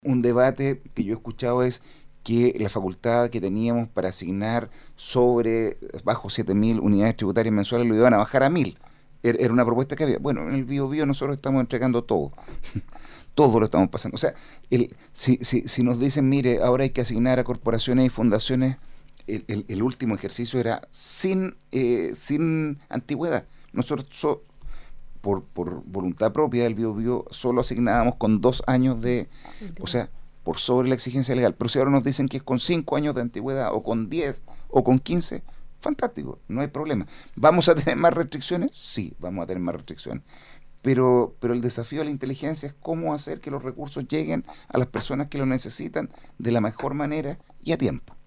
Un debate que yo he escuchado es que la facultad que teníamos para asignar sobre bajo 7.000 unidades tributarias mensuales lo iban a bajar a 1.000. Era una propuesta que había. Bueno, en el Bio nosotros estamos entregando todo. Todo lo estamos pasando. O sea, si nos dicen, mire, ahora hay que asignar a corporaciones y fundaciones, el último ejercicio era sin antigüedad. Nosotros, por voluntad propia del Bio solo asignábamos con 2 años de, o sea, por sobre la exigencia legal. Pero si ahora nos dicen que es con 5 años de antigüedad, o con 10, o con 15, fantástico, no hay problema. ¿Vamos a tener más restricciones? Sí, vamos a tener más restricciones. Pero el desafío de la inteligencia es cómo hacer que los recursos lleguen a las personas que lo necesitan de la mejor manera y a tiempo.